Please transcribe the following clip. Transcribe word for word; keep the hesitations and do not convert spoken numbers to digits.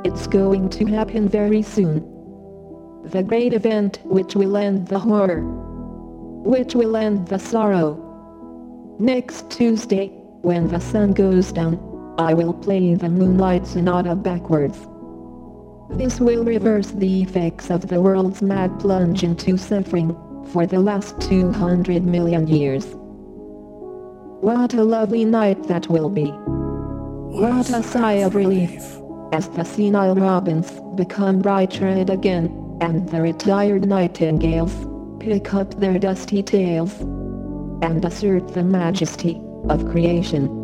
It's going to happen very soon. The great event which will end the horror. Which will end the sorrow. Next Tuesday, when the sun goes down, I will play the Moonlight Sonata backwards. This will reverse the effects of the world's mad plunge into suffering for the last two hundred million years. What a lovely night that will be. What a sigh of relief as the senile robins become bright-eyed again, and the retired nightingales pick up their dusty tails and assert the majesty of creation.